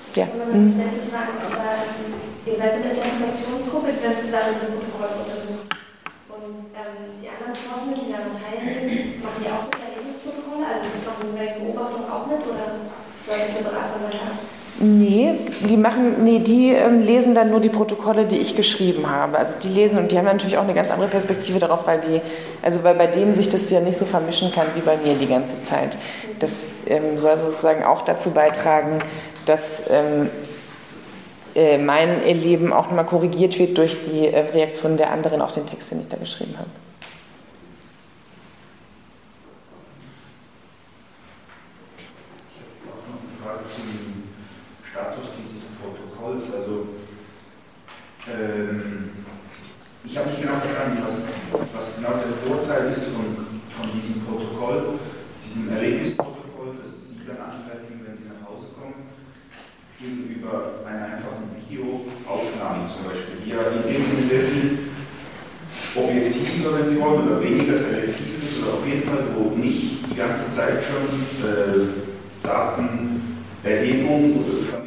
Ja. Und man sich fragen, ihr seid so eine Interpretationsgruppe, die dann zusammen so ein Protokoll untersucht. Und die anderen Forschenden, die daran teilnehmen, machen die auch so Erlebnisprotokolle? Also machen die Beobachtung auch mit oder soll das separat voneinander? Die lesen dann nur die Protokolle, die ich geschrieben habe. Also die lesen und die haben natürlich auch eine ganz andere Perspektive darauf, weil bei denen sich das ja nicht so vermischen kann wie bei mir die ganze Zeit. Das soll sozusagen auch dazu beitragen, dass mein Erleben auch nochmal korrigiert wird durch die Reaktionen der anderen auf den Text, den ich da geschrieben habe. Also, ich habe nicht genau verstanden, was genau der Vorteil ist von diesem Protokoll, diesem Erlebnisprotokoll, das Sie dann anfertigen, wenn Sie nach Hause kommen, gegenüber einer einfachen Videoaufnahme zum Beispiel, die ja in dem Sinne sehr viel objektiver, wenn Sie wollen, oder weniger selektiv ist, oder auf jeden Fall, wo nicht die ganze Zeit schon Datenerhebung vermittelt.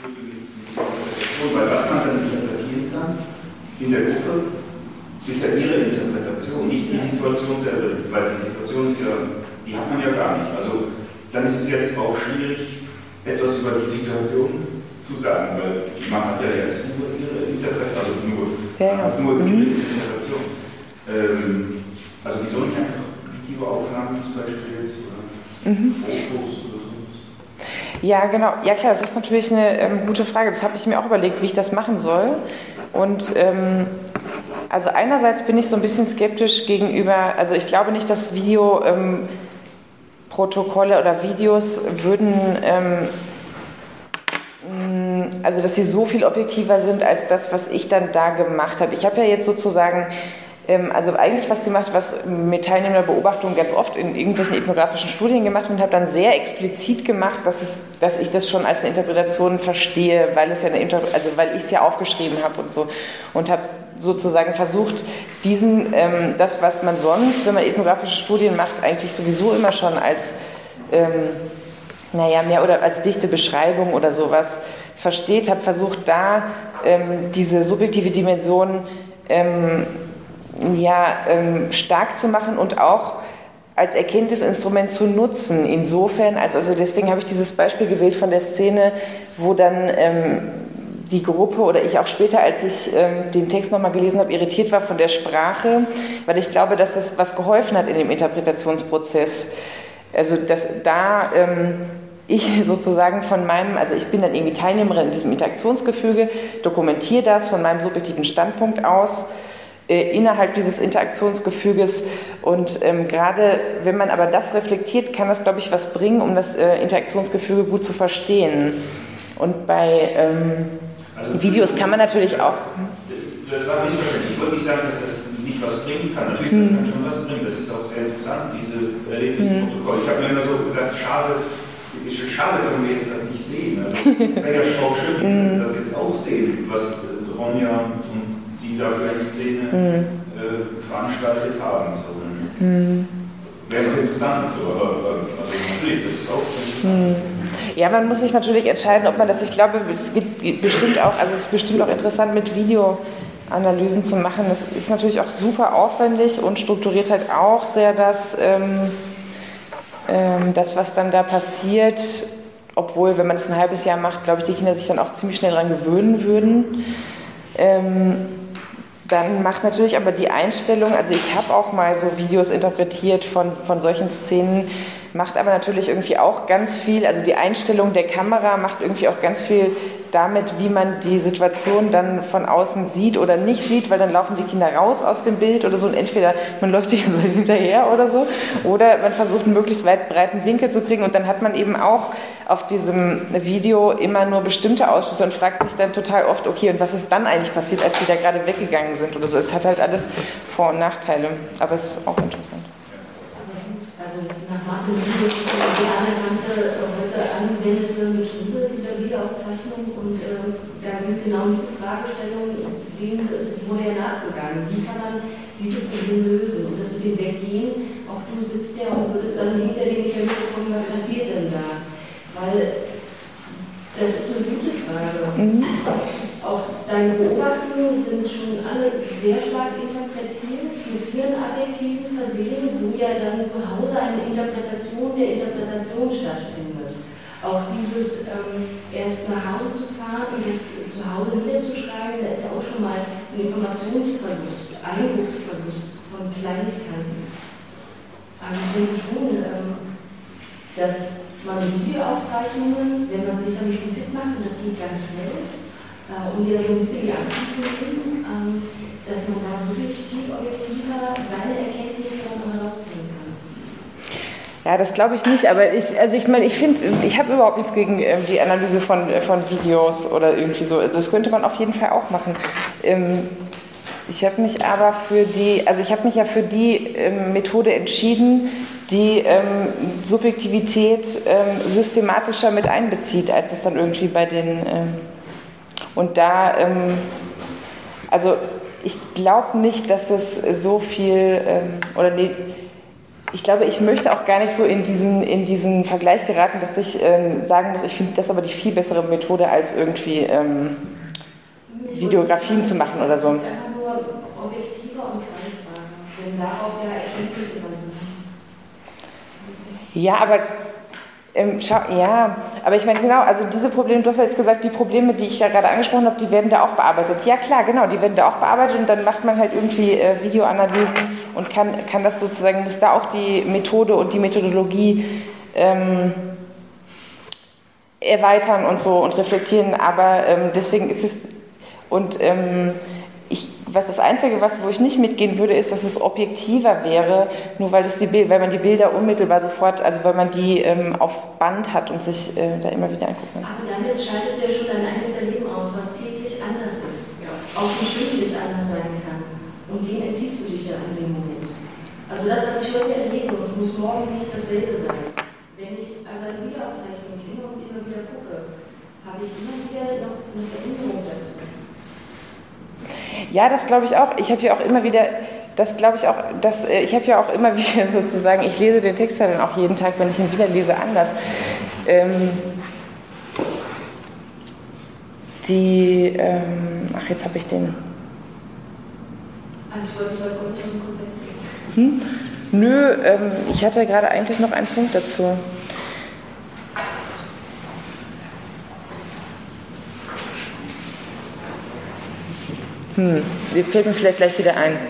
Weil was man dann interpretieren kann in der Gruppe, ist ja ihre Interpretation, nicht die Situation selber, weil die Situation ist ja, die hat man ja gar nicht. Also dann ist es jetzt auch schwierig, etwas über die Situation zu sagen, weil man hat ja erst nur ihre Interpretation, nur ihre Interpretation. Also wieso nicht einfach Videoaufnahmen zum Beispiel jetzt oder Fotos oder so? Ja, genau. Ja, klar, das ist natürlich eine gute Frage. Das habe ich mir auch überlegt, wie ich das machen soll. Und also einerseits bin ich so ein bisschen skeptisch gegenüber, also ich glaube nicht, dass Videoprotokolle oder Videos würden, also dass sie so viel objektiver sind als das, was ich dann da gemacht habe. Ich habe ja jetzt sozusagen also eigentlich was gemacht, was mit teilnehmender Beobachtung ganz oft in irgendwelchen ethnografischen Studien gemacht wird und habe dann sehr explizit gemacht, dass ich das schon als eine Interpretation verstehe, weil weil ich es ja aufgeschrieben habe und so, und habe sozusagen versucht, das, was man sonst, wenn man ethnografische Studien macht, eigentlich sowieso immer schon als mehr oder als dichte Beschreibung oder sowas versteht, habe versucht, da diese subjektive Dimension stark zu machen und auch als Erkenntnisinstrument zu nutzen. Insofern, also deswegen habe ich dieses Beispiel gewählt von der Szene, wo dann die Gruppe oder ich auch später, als ich den Text nochmal gelesen habe, irritiert war von der Sprache, weil ich glaube, dass das was geholfen hat in dem Interpretationsprozess. Also dass da ich sozusagen also ich bin dann irgendwie Teilnehmerin in diesem Interaktionsgefüge, dokumentiere das von meinem subjektiven Standpunkt aus, innerhalb dieses Interaktionsgefüges und gerade wenn man aber das reflektiert, kann das, glaube ich, was bringen, um das Interaktionsgefüge gut zu verstehen. Und bei Videos kann man natürlich auch... Das war nicht verständlich. Ich wollte nicht sagen, dass das nicht was bringen kann. Natürlich, das kann schon was bringen. Das ist auch sehr interessant, diese Erlebnisprotokolle. Ich habe mir immer so gedacht, schade, wenn wir jetzt das nicht sehen. Also wäre ja schon auch schön, wenn wir das jetzt auch sehen, was Ronja und Sie da vielleicht Szene veranstaltet haben. So. Wäre interessant, so, aber natürlich, das ist auch interessant. Ja, man muss sich natürlich entscheiden, ob man das, ich glaube, es ist bestimmt auch interessant, mit Videoanalysen zu machen. Das ist natürlich auch super aufwendig und strukturiert halt auch sehr das, was dann da passiert, obwohl, wenn man das ein halbes Jahr macht, glaube ich, die Kinder sich dann auch ziemlich schnell daran gewöhnen würden. Dann macht natürlich aber die Einstellung, also ich habe auch mal so Videos interpretiert von solchen Szenen, macht aber natürlich irgendwie auch ganz viel, also die Einstellung der Kamera macht irgendwie auch ganz viel damit, wie man die Situation dann von außen sieht oder nicht sieht, weil dann laufen die Kinder raus aus dem Bild oder so und entweder man läuft die ganze Zeit hinterher oder so oder man versucht einen möglichst breiten Winkel zu kriegen und dann hat man eben auch auf diesem Video immer nur bestimmte Ausschnitte und fragt sich dann total oft, okay, und was ist dann eigentlich passiert, als sie da gerade weggegangen sind oder so. Es hat halt alles Vor- und Nachteile, aber es ist auch interessant. Also nach Martin Liebes die anerkannte, heute angewendete Methode dieser Videoaufzeichnung und da sind genau diese Fragestellungen, denen wurde ja nachgegangen. Wie kann man diese Probleme lösen? Und das mit dem Weggehen, auch du sitzt ja und würdest dann hinter dir nicht mehr mitbekommen, was passiert denn da? Weil das ist eine gute sehen, wo ja dann zu Hause eine Interpretation der Interpretation stattfindet. Auch dieses erst nach Hause zu fahren und das zu Hause niederzuschreiben, da ist ja auch schon mal ein Informationsverlust, Eindrucksverlust von Kleinigkeiten. Also ich denke schon, dass man Videoaufzeichnungen, wenn man sich da ein bisschen fit macht, und das geht ganz schnell, um dir so ein bisschen die Angst zu nehmen, dass man da wirklich viel objektiver seine Erkenntnisse dann auch rausziehen kann. Ja, das glaube ich nicht, aber ich habe überhaupt nichts gegen die Analyse von Videos oder irgendwie so. Das könnte man auf jeden Fall auch machen. Ich habe mich aber für die Methode entschieden, die Subjektivität systematischer mit einbezieht, als es dann irgendwie bei den und da also ich glaube nicht, dass es so viel ich glaube, ich möchte auch gar nicht so in diesen Vergleich geraten, dass ich sagen muss, ich finde das aber die viel bessere Methode, als irgendwie Videografien zu machen oder so. Einfach nur objektiver und greifbarer, wenn darauf ja Erkenntnisse basieren. Ja, aber ich meine, genau, also diese Probleme, du hast ja jetzt gesagt, die Probleme, die ich ja gerade angesprochen habe, die werden da auch bearbeitet. Ja klar, genau, die werden da auch bearbeitet und dann macht man halt irgendwie Videoanalysen und kann das sozusagen, muss da auch die Methode und die Methodologie erweitern und so und reflektieren, aber deswegen ist es, und das Einzige, wo ich nicht mitgehen würde, ist, dass es objektiver wäre, nur weil man die Bilder unmittelbar sofort, also weil man die auf Band hat und sich da immer wieder angucken kann. Aber dann schaltest du ja schon dein eigenes Erleben aus, was täglich anders ist, auch geschwindlich anders sein kann. Und dem entziehst du dich ja in dem Moment. Also das, was ich heute erlebe, muss morgen nicht dasselbe sein. Wenn ich also eine Videoaufzeichnung immer und immer wieder gucke, habe ich immer wieder noch eine Veränderung dazu. Ja, das glaube ich auch. Ich habe ja auch immer wieder, sozusagen, ich lese den Text ja dann auch jeden Tag, wenn ich ihn wieder lese, anders. Jetzt habe ich den. Also ich wollte was kurz erzählen. Nö, ich hatte gerade eigentlich noch einen Punkt dazu. Fällt mir vielleicht gleich wieder ein.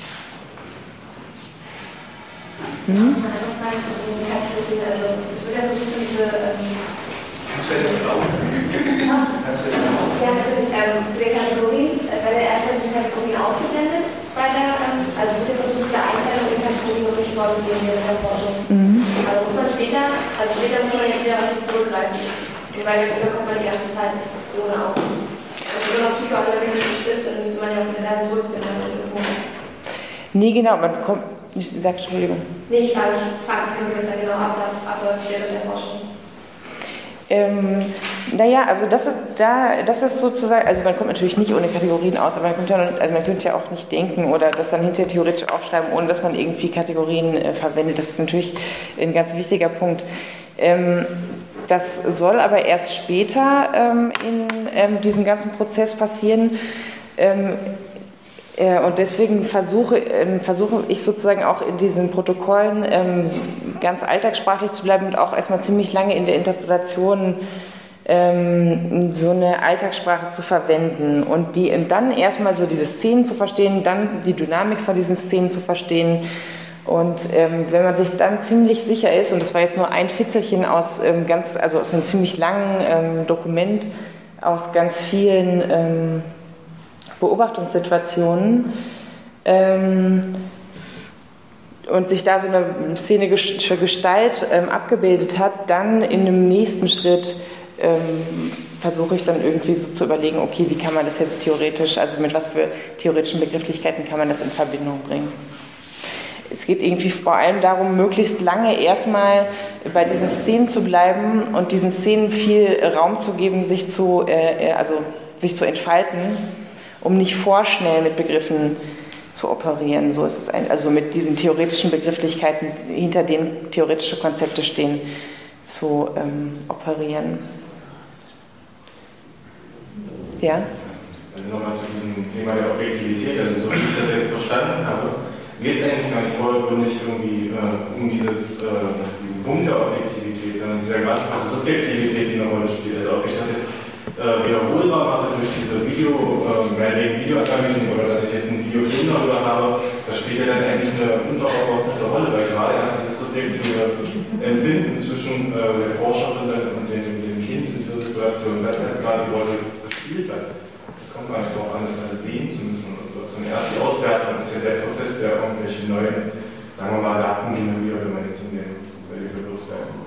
Also es wird ja versucht, diese Hast du jetzt das auch? Ja, natürlich. Zu den Kategorien, es werden erstmal diese Kategorien ausgeblendet bei der, also es wird ja versucht, diese Einteilung in Kategorien wirklich vorzugehen in der Forschung. Also muss man später muss man ja wieder auf die zurückgreifen. Und bei der Gruppe kommt man die ganze Zeit ohne auf. Also wenn man psychoanalytisch ist, dann müsste man ja auch wieder da zurückfinden. Nee, genau, man kommt. Entschuldigung. Nee, ich frage mich, wie das da genau abläuft während der Forschung. Also das ist sozusagen, also man kommt natürlich nicht ohne Kategorien aus, aber man könnte ja auch nicht denken oder das dann hinterher theoretisch aufschreiben, ohne dass man irgendwie Kategorien verwendet. Das ist natürlich ein ganz wichtiger Punkt. Das soll aber erst später in diesem ganzen Prozess passieren. Und deswegen versuche ich sozusagen auch in diesen Protokollen ganz alltagssprachlich zu bleiben und auch erstmal ziemlich lange in der Interpretation so eine Alltagssprache zu verwenden und dann erstmal so diese Szenen zu verstehen, dann die Dynamik von diesen Szenen zu verstehen. Und wenn man sich dann ziemlich sicher ist, und das war jetzt nur ein Fitzelchen aus aus einem ziemlich langen Dokument, aus ganz vielen Beobachtungssituationen und sich da so eine szenische Gestalt abgebildet hat, dann in einem nächsten Schritt versuche ich dann irgendwie so zu überlegen, okay, wie kann man das jetzt theoretisch, also mit was für theoretischen Begrifflichkeiten kann man das in Verbindung bringen. Es geht irgendwie vor allem darum, möglichst lange erstmal bei diesen Szenen zu bleiben und diesen Szenen viel Raum zu geben, sich zu entfalten, um nicht vorschnell mit Begriffen zu operieren. So ist es also mit diesen theoretischen Begrifflichkeiten, hinter denen theoretische Konzepte stehen, zu operieren. Ja? Also nochmal zu diesem Thema der Objektivität, also so wie ich das jetzt verstanden habe, geht es eigentlich gar nicht vordergründig irgendwie um diesen Punkt der Objektivität, sondern es ist ja gerade die Subjektivität, die eine Rolle spielt. Also ob ich das jetzt wiederholbar mache durch diese mehrjährigen Videoanalysen oder dass ich jetzt ein Videofilm darüber habe, das spielt ja dann eigentlich eine untergeordnete Rolle, weil gerade erst dieses subjektive Empfinden zwischen der Forscherin und dem Kind in dieser Situation, das heißt gerade die Rolle gespielt wird. Das kommt gar nicht darauf an, das alles sehen zu müssen. Und das ist erst die Auswertung, das ist ja der Prozess, der irgendwelche neuen, sagen wir mal, Daten generiert, wenn man jetzt in den Begriff da ist.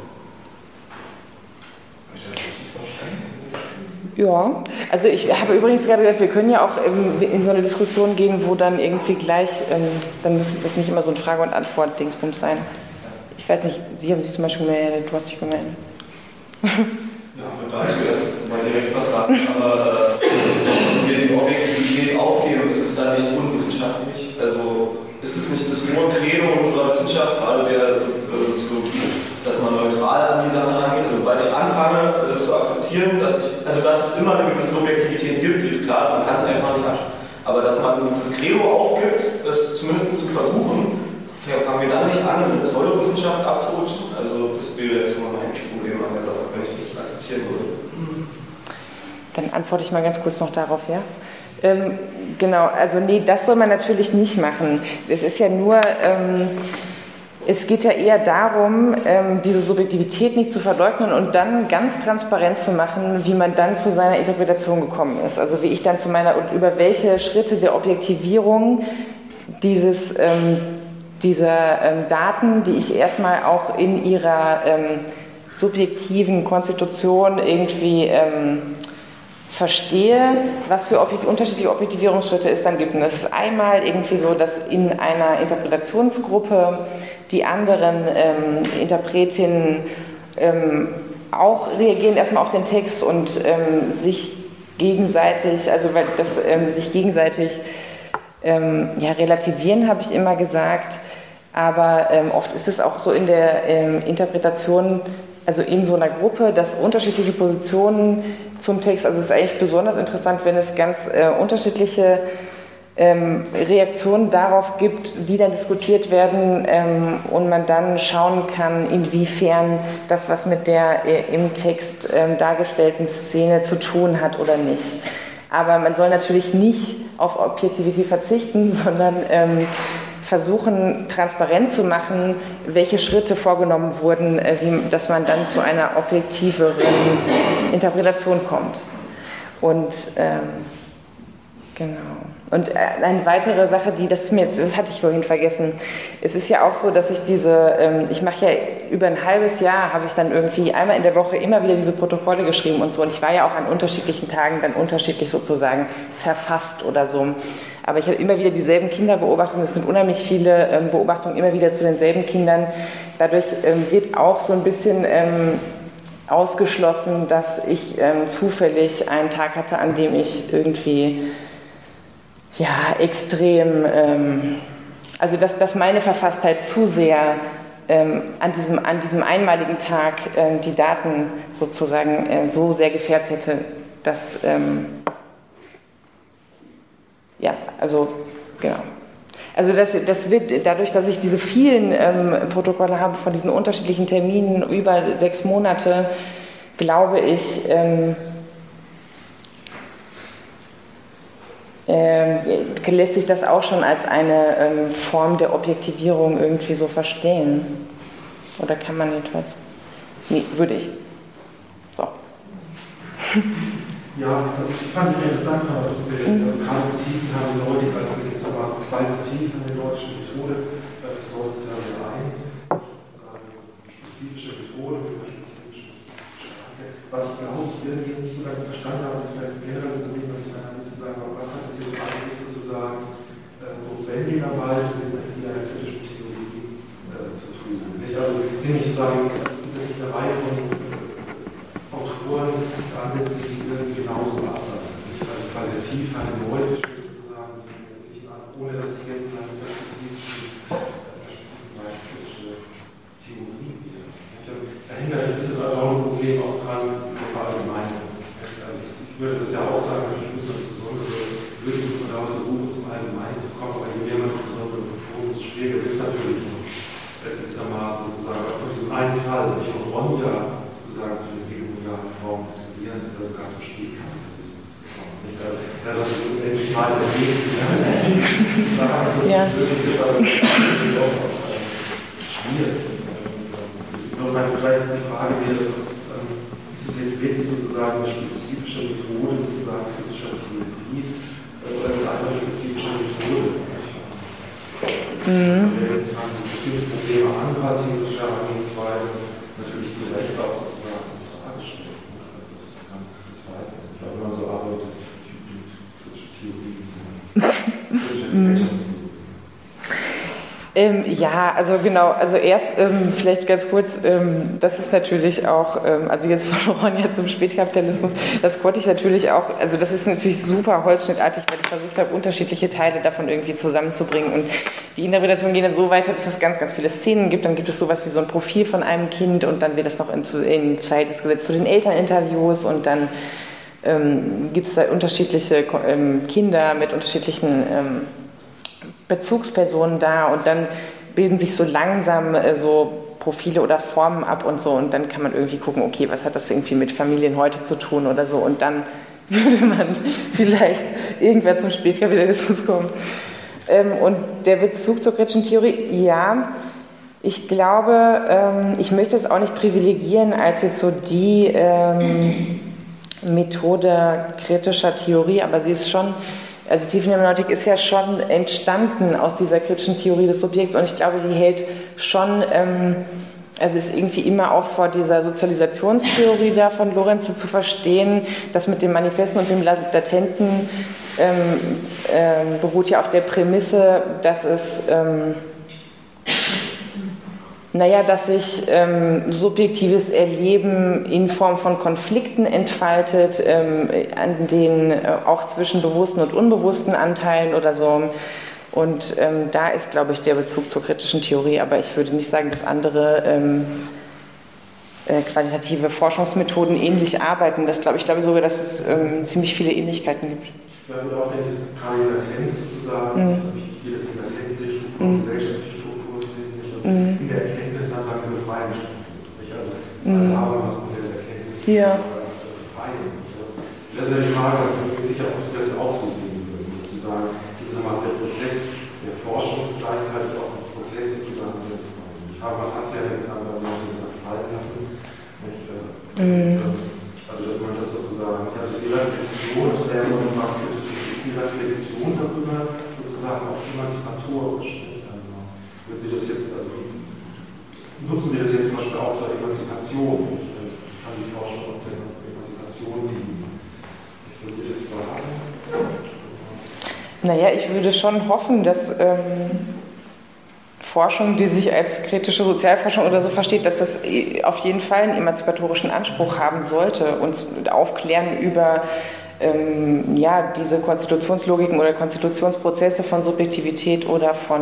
Habe ich das richtig verstanden? Ja, also ich habe übrigens gerade gedacht, wir können ja auch in so eine Diskussion gehen, wo dann irgendwie gleich, dann müsste das nicht immer so ein Frage- und Antwort-Dingsbums sein. Ich weiß nicht, Sie haben sich zum Beispiel gemeldet, du hast dich gemeldet. Ja, ich würde dazu erst mal direkt was sagen, aber wenn wir die Objektivität aufgeben, ist es dann nicht unwissenschaftlich? Also ist es nicht das hohe Credo unserer Wissenschaft, gerade der Soziologie, dass man neutral an die Sache rangeht? Also sobald ich anfange, das zu akzeptieren, dass es immer eine gewisse Subjektivität gibt, die ist klar, man kann es einfach nicht abschließen. Aber dass man das Credo aufgibt, das zumindest zu versuchen, fangen wir dann nicht an, in eine Pseudowissenschaft abzurutschen? Also das wäre jetzt immer mein Problem an der Sache, wenn ich das akzeptieren würde. Dann antworte ich mal ganz kurz noch darauf, ja? Genau, also nee, das soll man natürlich nicht machen. Es ist ja nur, es geht ja eher darum, diese Subjektivität nicht zu verleugnen und dann ganz transparent zu machen, wie man dann zu seiner Interpretation gekommen ist. Also wie ich dann und über welche Schritte der Objektivierung dieser Daten, die ich erstmal auch in ihrer subjektiven Konstitution irgendwie verstehe, was für unterschiedliche Objektivierungsschritte es dann gibt. Und das ist einmal irgendwie so, dass in einer Interpretationsgruppe die anderen Interpretinnen auch reagieren erstmal auf den Text und sich gegenseitig, also weil das sich gegenseitig relativieren, habe ich immer gesagt. Aber oft ist es auch so in der Interpretation, also in so einer Gruppe, dass unterschiedliche Positionen zum Text, also es ist eigentlich besonders interessant, wenn es ganz unterschiedliche Reaktionen darauf gibt, die dann diskutiert werden und man dann schauen kann, inwiefern das was mit der im Text dargestellten Szene zu tun hat oder nicht. Aber man soll natürlich nicht auf Objektivität verzichten, sondern versuchen, transparent zu machen, welche Schritte vorgenommen wurden, dass man dann zu einer objektiveren Interpretation kommt. Und genau. Und eine weitere Sache, das hatte ich vorhin vergessen, es ist ja auch so, dass ich ich mache ja über ein halbes Jahr, habe ich dann irgendwie einmal in der Woche immer wieder diese Protokolle geschrieben und so. Und ich war ja auch an unterschiedlichen Tagen dann unterschiedlich sozusagen verfasst oder so. Aber ich habe immer wieder dieselben Kinder beobachtet. Es sind unheimlich viele Beobachtungen immer wieder zu denselben Kindern. Dadurch wird auch so ein bisschen ausgeschlossen, dass ich zufällig einen Tag hatte, an dem ich irgendwie extrem, also dass meine Verfasstheit zu sehr an diesem einmaligen Tag die Daten sozusagen so sehr gefärbt hätte, dass also genau. Also das wird dadurch, dass ich diese vielen Protokolle habe von diesen unterschiedlichen Terminen über 6 Monate, glaube ich, lässt sich das auch schon als eine Form der Objektivierung irgendwie so verstehen. Oder kann man jedenfalls? Nee, würde ich. So. Ja, also ich fand es sehr interessant, dass wir gerade Tiefen haben in Neudik als gewissermaßen qualitativ an der deutschen Methode. Das deutet da wieder ein. Spezifische Methode mit einer spezifischen Stärke. Was ich glaube, ich irgendwie nicht so ganz verstanden habe, ist vielleicht generell so ein Problem, ist zu sagen, was hat das jetzt eigentlich sozusagen notwendigerweise mit einer kritischen Theorie zu tun? Also ich sehe nicht sozusagen, dass ich eine Reihe von Autoren ansetzen, die genauso ableiten. Also qualitativ, analytisch sozusagen, ohne dass es jetzt eine spezifische kritische Theorie wird. Dahinter ist es auch ein Problem auch dran der Verallgemeinerung. Ich würde das ja auch sagen, ich muss insbesondere wirklich daraus versuchen, zum Allgemeinen zu kommen, weil je mehr man insbesondere betont, total dagegen. Da habe ich das nicht wirklich gesagt, das ist auch schwierig. Insofern vielleicht die Frage wäre, ist es jetzt wirklich sozusagen eine spezifische Methode, sozusagen kritischer Theorie, oder eine andere spezifische Methode? Bestimmte Probleme anderer theoretischer Herangehensweise natürlich zu Recht auch sozusagen in Frage stellen. Das kann ich bezweifeln. Ich glaube, wenn man so arbeitet, kritische Theorie, kritische Gesellschaftstheorie. Ja, also genau, also erst vielleicht ganz kurz, das ist natürlich auch, also jetzt von Ronja zum Spätkapitalismus, das konnte ich natürlich auch, also das ist natürlich super holzschnittartig, weil ich versucht habe, unterschiedliche Teile davon irgendwie zusammenzubringen und die Interpretation geht dann so weiter, dass es ganz, ganz viele Szenen gibt, dann gibt es sowas wie so ein Profil von einem Kind und dann wird das noch in Verhältnis gesetzt zu den Elterninterviews und dann gibt es da unterschiedliche Kinder mit unterschiedlichen Bezugspersonen da und dann bilden sich so langsam so Profile oder Formen ab und so und dann kann man irgendwie gucken, okay, was hat das irgendwie mit Familien heute zu tun oder so und dann würde man vielleicht irgendwann zum Spätkapitalismus kommen. Und der Bezug zur kritischen Theorie, ja, ich glaube, ich möchte es auch nicht privilegieren als jetzt so die Methode kritischer Theorie, aber sie ist schon, also Tiefenhermeneutik ist ja schon entstanden aus dieser kritischen Theorie des Subjekts und ich glaube, die hält schon, also ist irgendwie immer auch vor dieser Sozialisationstheorie da von Lorenz zu verstehen, das mit dem Manifesten und dem Latenten beruht ja auf der Prämisse, dass es dass sich subjektives Erleben in Form von Konflikten entfaltet, an den auch zwischen bewussten und unbewussten Anteilen oder so. Und da ist, glaube ich, der Bezug zur kritischen Theorie. Aber ich würde nicht sagen, dass andere qualitative Forschungsmethoden ähnlich arbeiten. Das glaube ich sogar, dass es ziemlich viele Ähnlichkeiten gibt. Ich glaube auch, wenn es gerade in Latenz sozusagen, jedes in Latenz gesellschaftliche Strukturen sind, in der Erkenntnis dann sagen wir befreien stattfindet. Also das Annahme, was mit der Erkenntnis als befreien. Das ist ja die Frage, also ich bin sicher, ob Sie das auch so sehen würden. Zu sagen, der Prozess der Forschung ist gleichzeitig auch ein Prozess sozusagen der Befreiung. Ich habe, was hat sie ja gesagt, also Sie jetzt fallen lassen. Also dass man das sozusagen, also die Reflexion, das wäre ja immer ist die Reflexion darüber sozusagen auch emanzipatorisch. Würden Sie das jetzt, also nutzen Sie das jetzt zum Beispiel auch zur Emanzipation? Ich kann die Forschung auch zur Emanzipation dienen. Würden Sie das sagen? Naja, ich würde schon hoffen, dass Forschung, die sich als kritische Sozialforschung oder so versteht, dass das auf jeden Fall einen emanzipatorischen Anspruch haben sollte und aufklären über diese Konstitutionslogiken oder Konstitutionsprozesse von Subjektivität oder von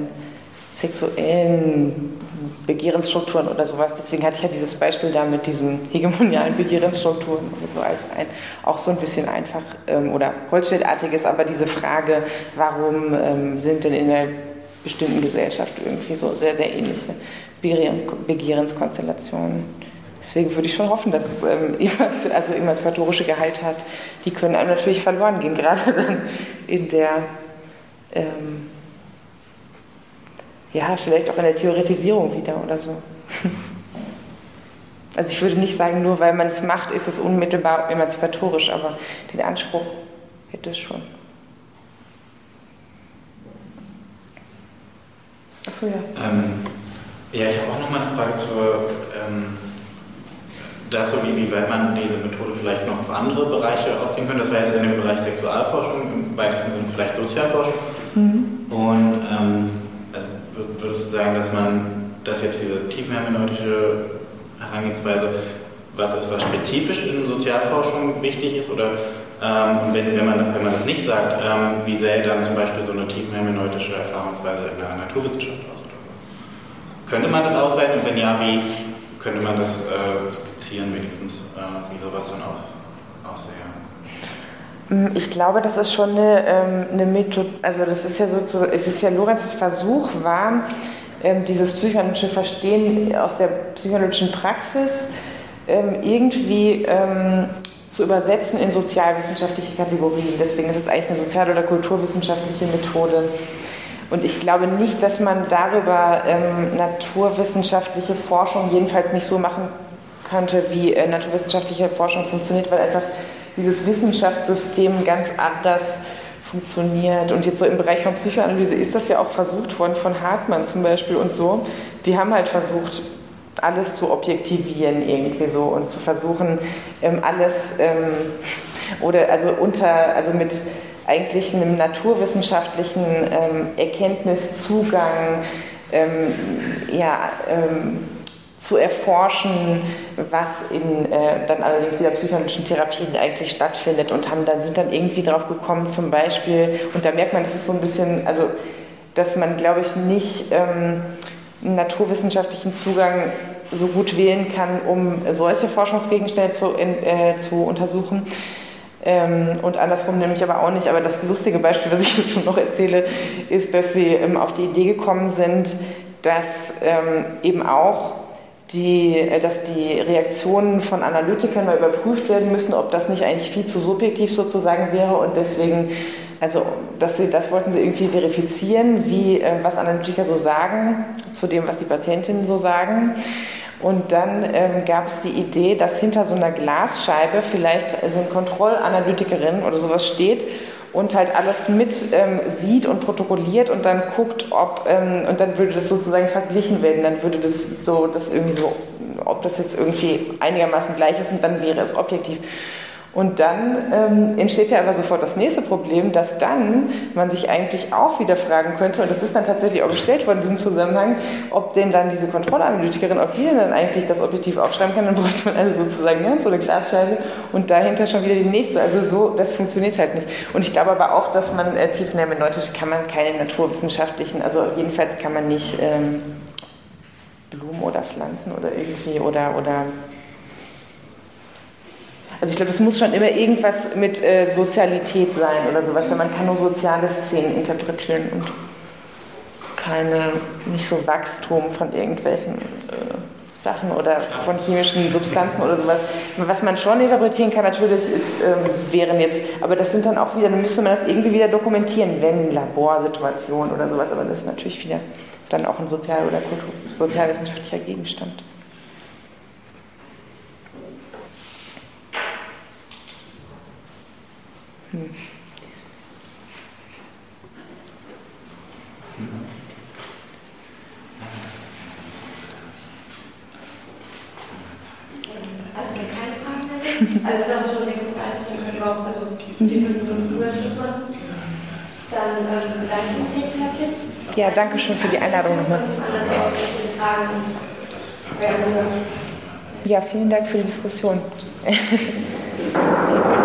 sexuellen Begehrensstrukturen oder sowas. Deswegen hatte ich ja dieses Beispiel da mit diesen hegemonialen Begehrensstrukturen so als auch so ein bisschen einfach oder holzschnittartiges, aber diese Frage, warum sind denn in der bestimmten Gesellschaft irgendwie so sehr, sehr ähnliche Begehrenskonstellationen. Deswegen würde ich schon hoffen, dass es emanzipatorische Gehalt hat. Die können einem natürlich verloren gehen, gerade dann in der vielleicht auch in der Theoretisierung wieder oder so. Also ich würde nicht sagen, nur weil man es macht, ist es unmittelbar emanzipatorisch, aber den Anspruch hätte es schon. Achso, ja. Ich habe auch noch mal eine Frage dazu, wie weit man diese Methode vielleicht noch auf andere Bereiche ausdehnen könnte. Das war jetzt in dem Bereich Sexualforschung, im weitesten Sinne vielleicht Sozialforschung. Und würdest du sagen, dass jetzt diese tiefenhermeneutische Herangehensweise was ist, was spezifisch in Sozialforschung wichtig ist? Oder wenn man das nicht sagt, wie sähe dann zum Beispiel so eine tiefenhermeneutische Erfahrungsweise in der Naturwissenschaft aus? Könnte man das ausweiten? Und wenn ja, wie könnte man das skizzieren, wenigstens, wie sowas dann aussähe? Ich glaube, das ist schon eine Methode, also das ist ja sozusagen, es ist ja Lorenzs Versuch war, dieses psychoanalytische Verstehen aus der psychoanalytischen Praxis irgendwie zu übersetzen in sozialwissenschaftliche Kategorien. Deswegen ist es eigentlich eine sozial- oder kulturwissenschaftliche Methode. Und ich glaube nicht, dass man darüber naturwissenschaftliche Forschung jedenfalls nicht so machen könnte, wie naturwissenschaftliche Forschung funktioniert, weil einfach dieses Wissenschaftssystem ganz anders funktioniert. Und jetzt so im Bereich von Psychoanalyse ist das ja auch versucht worden, von Hartmann zum Beispiel und so. Die haben halt versucht, alles zu objektivieren irgendwie so und zu versuchen, alles also mit eigentlich einem naturwissenschaftlichen Erkenntniszugang zu erforschen, was in dann allerdings wieder psychoanalytischen Therapien eigentlich stattfindet und sind dann irgendwie drauf gekommen, zum Beispiel, und da merkt man, das ist so ein bisschen, also dass man, glaube ich, nicht einen naturwissenschaftlichen Zugang so gut wählen kann, um solche Forschungsgegenstände zu untersuchen. Und andersrum nämlich aber auch nicht. Aber das lustige Beispiel, was ich jetzt schon noch erzähle, ist, dass sie auf die Idee gekommen sind, dass eben auch dass die Reaktionen von Analytikern mal überprüft werden müssen, ob das nicht eigentlich viel zu subjektiv sozusagen wäre und deswegen, also das wollten sie irgendwie verifizieren, was Analytiker so sagen zu dem, was die Patientinnen so sagen. Und dann gab es die Idee, dass hinter so einer Glasscheibe vielleicht so eine Kontrollanalytikerin oder sowas steht und halt alles mit sieht und protokolliert und dann guckt, und dann würde das sozusagen verglichen werden, dann würde ob das jetzt irgendwie einigermaßen gleich ist und dann wäre es objektiv. Und dann entsteht ja aber sofort das nächste Problem, dass dann man sich eigentlich auch wieder fragen könnte, und das ist dann tatsächlich auch gestellt worden in diesem Zusammenhang, ob denn dann diese Kontrollanalytikerin, ob die denn dann eigentlich das objektiv aufschreiben kann, dann bräuchte man also sozusagen so eine Glasscheibe und dahinter schon wieder die nächste. Also so, das funktioniert halt nicht. Und ich glaube aber auch, dass man tiefenhermeneutisch kann man keine naturwissenschaftlichen, also jedenfalls kann man nicht Blumen oder Pflanzen oder irgendwie oder also ich glaube, es muss schon immer irgendwas mit Sozialität sein oder sowas, weil man kann nur soziale Szenen interpretieren und nicht so Wachstum von irgendwelchen Sachen oder von chemischen Substanzen oder sowas. Was man schon interpretieren kann natürlich aber das sind dann auch wieder, dann müsste man das irgendwie wieder dokumentieren, wenn Laborsituationen oder sowas, aber das ist natürlich wieder dann auch ein sozialwissenschaftlicher Gegenstand. Also keine Fragen mehr sind? Also es ist auch schon 36 Minuten, also 4 Minuten über Schluss machen. Dann bedanke ich mich recht herzlich. Ja, danke schön für die Einladung nochmal. Ja, vielen Dank für die Diskussion.